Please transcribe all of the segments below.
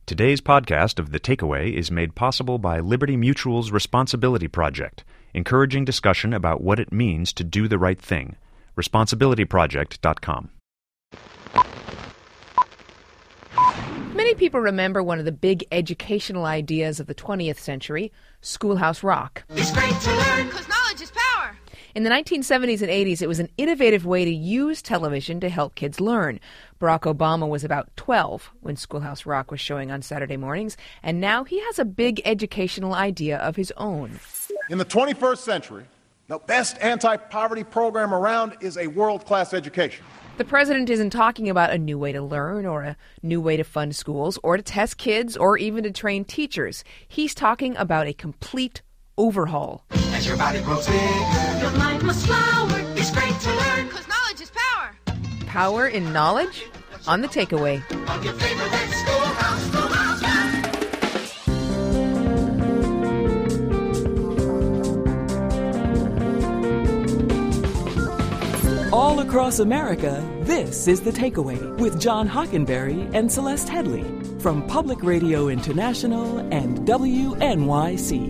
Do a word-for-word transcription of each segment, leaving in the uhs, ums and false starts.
Today's podcast of The Takeaway is made possible by Liberty Mutual's Responsibility Project, encouraging discussion about what it means to do the right thing. responsibility project dot com. Many people remember one of the big educational ideas of the twentieth century, Schoolhouse Rock. It's great to learn, because knowledge is power. In the nineteen seventies and eighties, it was an innovative way to use television to help kids learn. Barack Obama was about twelve when Schoolhouse Rock was showing on Saturday mornings, and now he has a big educational idea of his own. In the twenty-first century, the best anti-poverty program around is a world-class education. The president isn't talking about a new way to learn or a new way to fund schools or to test kids or even to train teachers. He's talking about a complete overhaul. As your body grows bigger, your mind must flower. It's great to learn, because knowledge is power. Power in knowledge? On The Takeaway. On your favorite Schoolhouse, Schoolhouse Rock. All across America, this is The Takeaway with John Hockenberry and Celeste Headley from Public Radio International and W N Y C.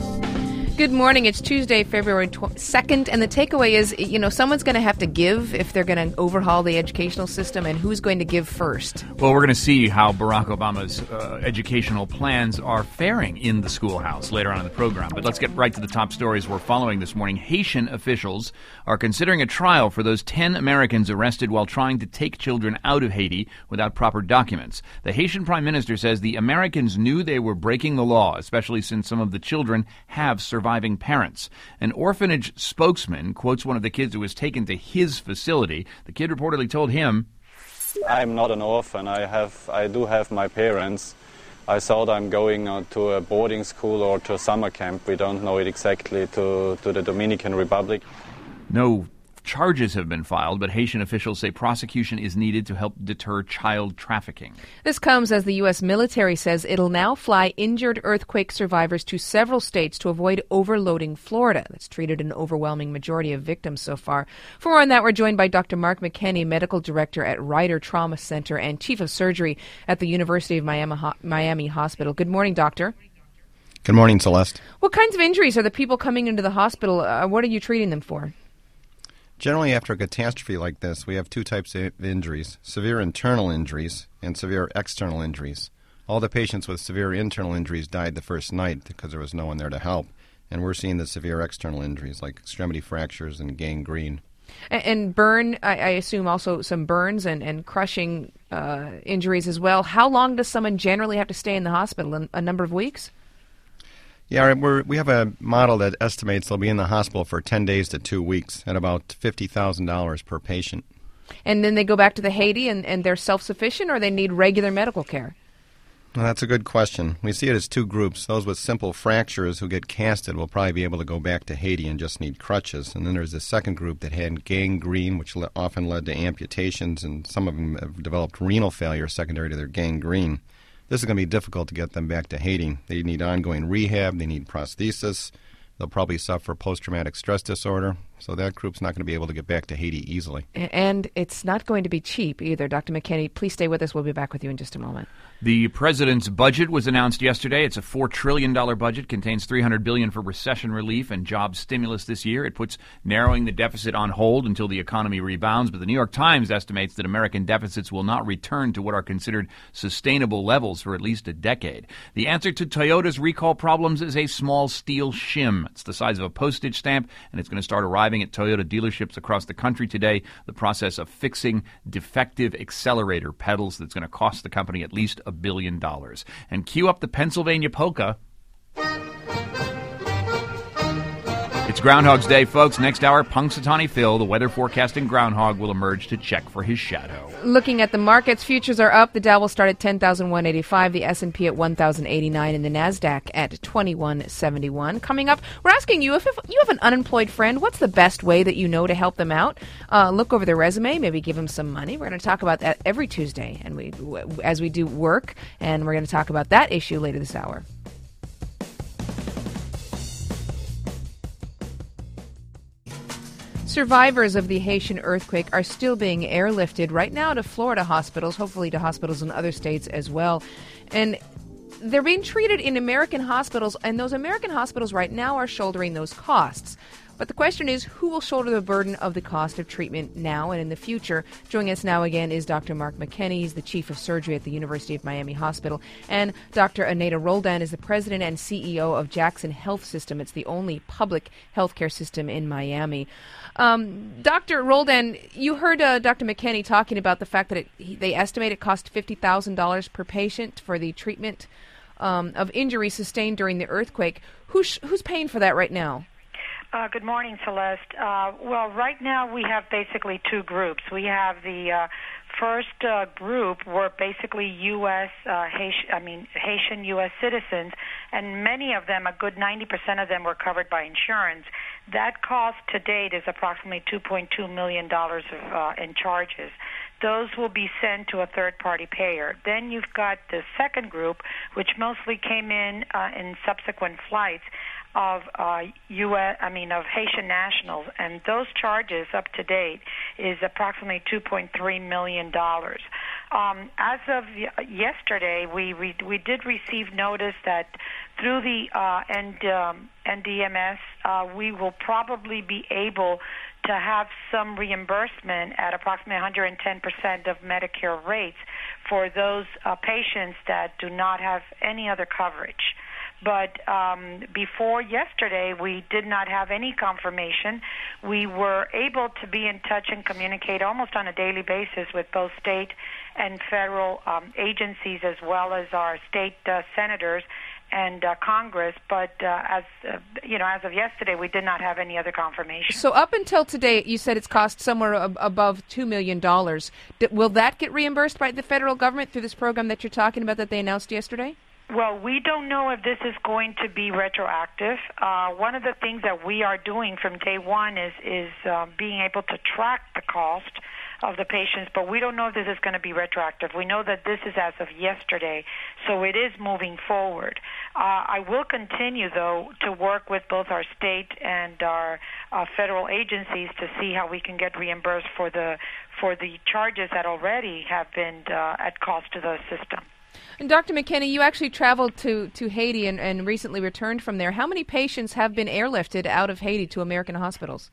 Good morning. It's Tuesday, February second, and the takeaway is, you know, someone's going to have to give if they're going to overhaul the educational system, and who's going to give first? Well, we're going to see how Barack Obama's uh, educational plans are faring in the schoolhouse later on in the program. But let's get right to the top stories we're following this morning. Haitian officials are considering a trial for those ten Americans arrested while trying to take children out of Haiti without proper documents. The Haitian prime minister says the Americans knew they were breaking the law, especially since some of the children have survived. Surviving parents. An orphanage spokesman quotes one of the kids who was taken to his facility. The kid reportedly told him, I'm not an orphan. I have, I do have my parents. I thought I'm going uh, to a boarding school or to a summer camp. We don't know it exactly, to, to the Dominican Republic. No charges have been filed, but Haitian officials say prosecution is needed to help deter child trafficking. This comes as the U S military says it'll now fly injured earthquake survivors to several states to avoid overloading Florida. That's treated an overwhelming majority of victims so far. For more on that, we're joined by Doctor Mark McKenney, Medical Director at Ryder Trauma Center and Chief of Surgery at the University of Miami, Miami Hospital. Good morning, Doctor. Good morning, Celeste. What kinds of injuries are the people coming into the hospital? Uh, what are you treating them for? Generally, after a catastrophe like this, we have two types of injuries, severe internal injuries and severe external injuries. All the patients with severe internal injuries died the first night because there was no one there to help, and we're seeing the severe external injuries like extremity fractures and gangrene. And, and burn, I, I assume also some burns and, and crushing uh, injuries as well. How long does someone generally have to stay in the hospital? A number of weeks? Yeah, we're, we have a model that estimates they'll be in the hospital for ten days to two weeks at about fifty thousand dollars per patient. And then they go back to the Haiti and, and they're self-sufficient, or they need regular medical care? Well, that's a good question. We see it as two groups. Those with simple fractures who get casted will probably be able to go back to Haiti and just need crutches. And then there's a second group that had gangrene, which le- often led to amputations, and some of them have developed renal failure secondary to their gangrene. This is going to be difficult to get them back to Haiti. They need ongoing rehab. They need prosthesis. They'll probably suffer post-traumatic stress disorder. So that group's not going to be able to get back to Haiti easily. And it's not going to be cheap either. Doctor McKenney, please stay with us. We'll be back with you in just a moment. The president's budget was announced yesterday. It's a four trillion dollars budget, contains three hundred billion dollars for recession relief and job stimulus this year. It puts narrowing the deficit on hold until the economy rebounds. But the New York Times estimates that American deficits will not return to what are considered sustainable levels for at least a decade. The answer to Toyota's recall problems is a small steel shim. It's the size of a postage stamp, and it's going to start arriving at Toyota dealerships across the country today. The process of fixing defective accelerator pedals that's going to cost the company at least a billion dollars. And cue up the Pennsylvania polka. It's Groundhog's Day, folks. Next hour, Punxsutawney Phil, the weather forecasting groundhog, will emerge to check for his shadow. Looking at the markets, futures are up. The Dow will start at ten thousand one hundred eighty-five, the S and P at one thousand eighty-nine, and the NASDAQ at twenty-one seventy-one. Coming up, we're asking you, if, if you have an unemployed friend, what's the best way that you know to help them out? Uh, look over their resume, maybe give them some money. We're going to talk about that every Tuesday, and we as we do work, and we're going to talk about that issue later this hour. Survivors of the Haitian earthquake are still being airlifted right now to Florida hospitals, hopefully to hospitals in other states as well. And they're being treated in American hospitals, and those American hospitals right now are shouldering those costs. But the question is, who will shoulder the burden of the cost of treatment now and in the future? Joining us now again is Doctor Mark McKenney. He's the Chief of Surgery at the University of Miami Hospital. And Doctor Aneta Roldan is the President and C E O of Jackson Health System. It's the only public healthcare system in Miami. Um, Doctor Roldan, you heard uh, Doctor McKenney talking about the fact that it, he, they estimate it cost fifty thousand dollars per patient for the treatment um, of injuries sustained during the earthquake. Who's, who's paying for that right now? Uh, good morning, Celeste. Uh, well, right now we have basically two groups. We have the uh, first uh, group were basically U S Uh, Haitian, I mean Haitian U S citizens, and many of them, a good ninety percent of them, were covered by insurance. That cost to date is approximately two point two million dollars of, uh, in charges. Those will be sent to a third-party payer. Then you've got the second group, which mostly came in uh, in subsequent flights of uh, U S, I mean, of Haitian nationals, and those charges up to date is approximately two point three million dollars. Um, as of yesterday, we, we we did receive notice that through the uh, N, um, N D M S, uh, we will probably be able to have some reimbursement at approximately one hundred ten percent of Medicare rates for those uh, patients that do not have any other coverage. But um, before yesterday, we did not have any confirmation. We were able to be in touch and communicate almost on a daily basis with both state and federal um, agencies, as well as our state uh, senators and uh, Congress. But uh, as uh, you know, as of yesterday, we did not have any other confirmation. So up until today, you said it's cost somewhere ab- above two million dollars. D- will that get reimbursed by the federal government through this program that you're talking about that they announced yesterday? Well, we don't know if this is going to be retroactive. Uh, one of the things that we are doing from day one is is uh, being able to track the cost of the patients, but we don't know if this is going to be retroactive. We know that this is as of yesterday, so it is moving forward. Uh, I will continue, though, to work with both our state and our uh, federal agencies to see how we can get reimbursed for the for the charges that already have been uh, at cost to the system. And Doctor McKenney, you actually traveled to, to Haiti and, and recently returned from there. How many patients have been airlifted out of Haiti to American hospitals?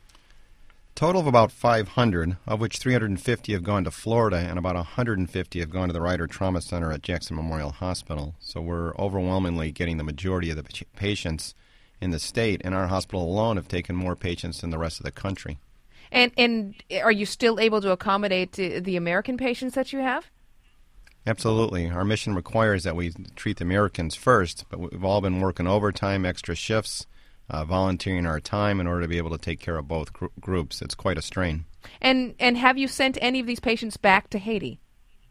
Total of about five hundred, of which three hundred fifty have gone to Florida, and about one hundred fifty have gone to the Ryder Trauma Center at Jackson Memorial Hospital. So we're overwhelmingly getting the majority of the p- patients in the state, and our hospital alone have taken more patients than the rest of the country. And, and are you still able to accommodate uh, the American patients that you have? Absolutely. Our mission requires that we treat the Americans first, but we've all been working overtime, extra shifts, uh, volunteering our time in order to be able to take care of both gr- groups. It's quite a strain. And and have you sent any of these patients back to Haiti?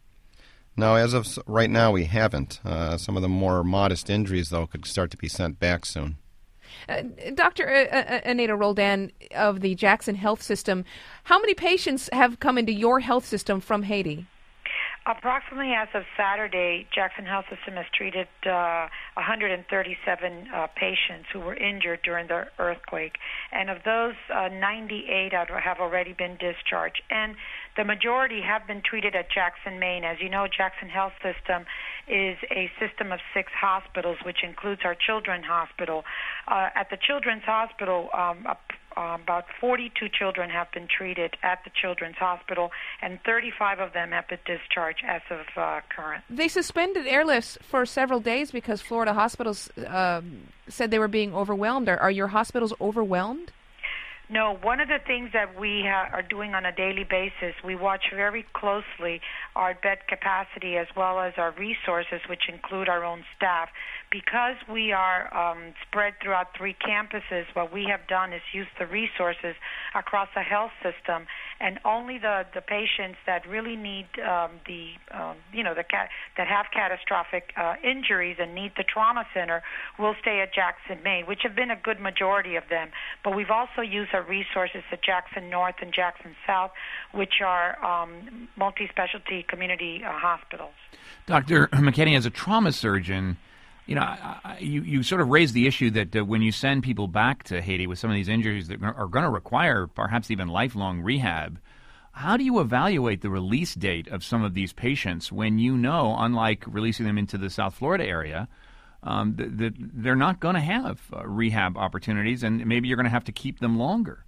No, as of s- right now, we haven't. Uh, some of the more modest injuries, though, could start to be sent back soon. Uh, Doctor Uh, uh, Aneta Roldan of the Jackson Health System, how many patients have come into your health system from Haiti? Approximately as of Saturday, Jackson Health System has treated uh, one hundred thirty-seven uh, patients who were injured during the earthquake. And of those, uh, ninety-eight have already been discharged. And the majority have been treated at Jackson, Maine. As you know, Jackson Health System is a system of six hospitals, which includes our Children's Hospital. Uh, at the Children's Hospital, um, a Um, about forty-two children have been treated at the Children's Hospital, and thirty-five of them have been discharged as of uh, current. They suspended airlifts for several days because Florida hospitals uh, said they were being overwhelmed. Are, are your hospitals overwhelmed? No, one of the things that we ha- are doing on a daily basis, we watch very closely our bed capacity as well as our resources, which include our own staff. Because we are um, spread throughout three campuses, what we have done is use the resources across the health system, and only the, the patients that really need um, the, um, you know, the cat- that have catastrophic uh, injuries and need the trauma center will stay at Jackson, Maine, which have been a good majority of them. But we've also used our resources at Jackson North and Jackson South, which are um, multi-specialty community uh, hospitals. Doctor McKenney, as a trauma surgeon, You know, I, I, you, you sort of raised the issue that uh, when you send people back to Haiti with some of these injuries that are going to require perhaps even lifelong rehab, how do you evaluate the release date of some of these patients when you know, unlike releasing them into the South Florida area, um, that, that they're not going to have uh, rehab opportunities, and maybe you're going to have to keep them longer?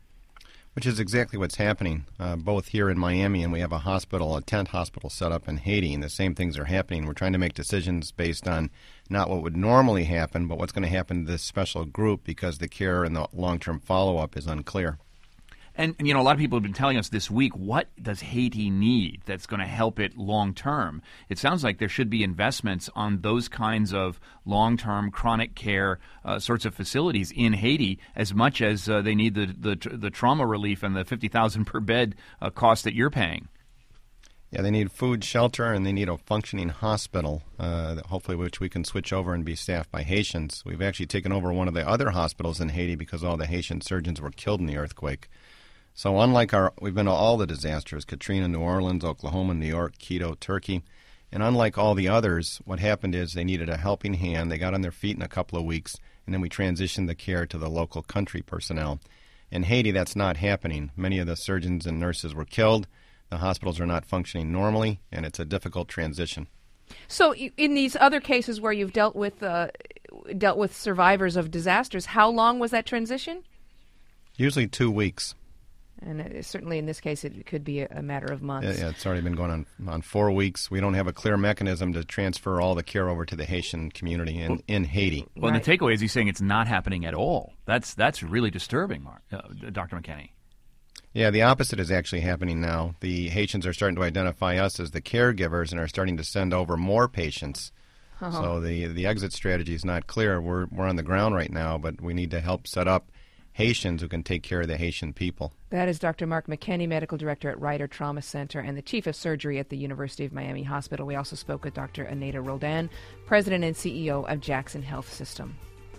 Which is exactly what's happening, uh, both here in Miami, and we have a hospital, a tent hospital set up in Haiti, and the same things are happening. We're trying to make decisions based on not what would normally happen, but what's going to happen to this special group because the care and the long-term follow-up is unclear. And, and, you know, a lot of people have been telling us this week, what does Haiti need that's going to help it long-term? It sounds like there should be investments on those kinds of long-term chronic care uh, sorts of facilities in Haiti as much as uh, they need the, the the trauma relief and the fifty thousand dollars per bed uh, cost that you're paying. Yeah, they need food, shelter, and they need a functioning hospital, uh, hopefully which we can switch over and be staffed by Haitians. We've actually taken over one of the other hospitals in Haiti because all the Haitian surgeons were killed in the earthquake. So unlike our, we've been to all the disasters, Katrina, New Orleans, Oklahoma, New York, Quito, Turkey, and unlike all the others, what happened is they needed a helping hand. They got on their feet in a couple of weeks, and then we transitioned the care to the local country personnel. In Haiti, that's not happening. Many of the surgeons and nurses were killed. The hospitals are not functioning normally, and it's a difficult transition. So in these other cases where you've dealt with uh, dealt with survivors of disasters, how long was that transition? Usually two weeks. And it, certainly in this case, it could be a, a matter of months. Yeah, yeah, it's already been going on on four weeks. We don't have a clear mechanism to transfer all the care over to the Haitian community in, in Haiti. Well, right. The takeaway is he's saying it's not happening at all. That's that's really disturbing, Mark, uh, Doctor McKenney. Yeah, the opposite is actually happening now. The Haitians are starting to identify us as the caregivers and are starting to send over more patients. Uh-huh. So the the exit strategy is not clear. We're we're on the ground right now, but we need to help set up Haitians who can take care of the Haitian people. That is Doctor Mark McKenney, Medical Director at Ryder Trauma Center and the Chief of Surgery at the University of Miami Hospital. We also spoke with Doctor Aneta Roldan, President and C E O of Jackson Health System.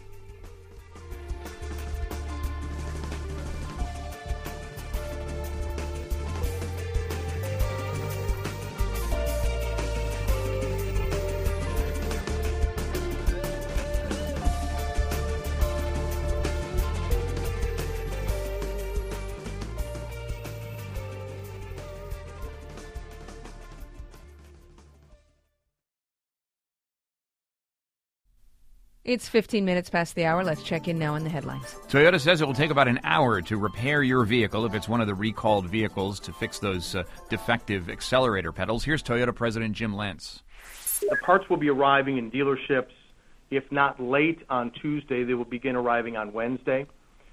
It's fifteen minutes past the hour. Let's check in now on the headlines. Toyota says it will take about an hour to repair your vehicle if it's one of the recalled vehicles to fix those uh, defective accelerator pedals. Here's Toyota President Jim Lentz. The parts will be arriving in dealerships, if not late on Tuesday. They will begin arriving on Wednesday.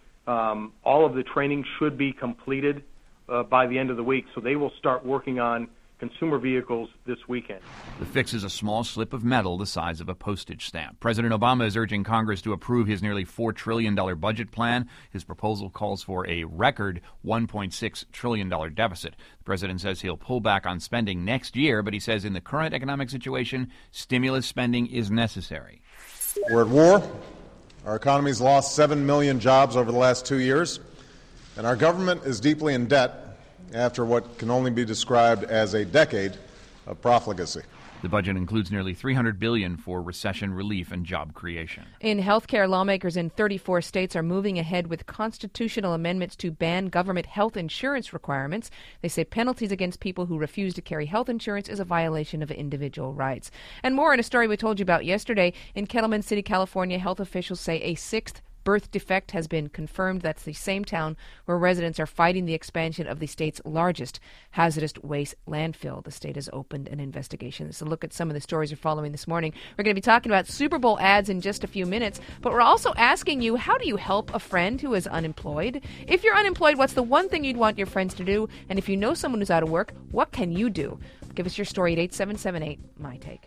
Um, all of the training should be completed uh, by the end of the week, so they will start working on consumer vehicles this weekend. The fix is a small slip of metal the size of a postage stamp. President Obama is urging Congress to approve his nearly four trillion dollars budget plan. His proposal calls for a record one point six trillion dollars deficit. The president says he'll pull back on spending next year, but he says in the current economic situation, stimulus spending is necessary. We're at war. Our economy's lost seven million jobs over the last two years, and our government is deeply in debt after what can only be described as a decade of profligacy. The budget includes nearly three hundred billion dollars for recession relief and job creation. In healthcare, lawmakers in thirty-four states are moving ahead with constitutional amendments to ban government health insurance requirements. They say penalties against people who refuse to carry health insurance is a violation of individual rights. And more in a story we told you about yesterday. In Kettleman City, California, health officials say a sixth birth defect has been confirmed. That's the same town where residents are fighting the expansion of the state's largest hazardous waste landfill. The state has opened an investigation. This is a look at some of the stories you're following this morning. We're going to be talking about Super Bowl ads in just a few minutes, but we're also asking you, how do you help a friend who is unemployed? If you're unemployed, what's the one thing you'd want your friends to do? And if you know someone who's out of work, what can you do? Give us your story at eight seven seven eight, M Y Take.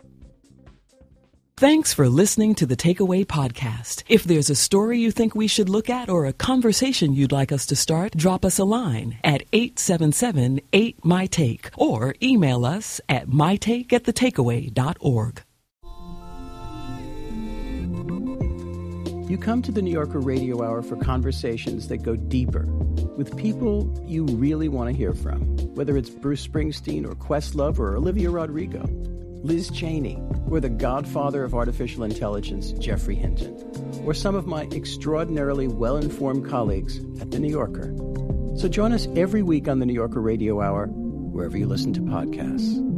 Thanks for listening to the Takeaway Podcast. If there's a story you think we should look at or a conversation you'd like us to start, drop us a line at eight seven seven eight, M Y Take or email us at my take at the takeaway dot org. You come to the New Yorker Radio Hour for conversations that go deeper with people you really want to hear from, whether it's Bruce Springsteen or Questlove or Olivia Rodrigo. Liz Cheney, or the godfather of artificial intelligence, Geoffrey Hinton, or some of my extraordinarily well-informed colleagues at The New Yorker. So join us every week on The New Yorker Radio Hour, wherever you listen to podcasts.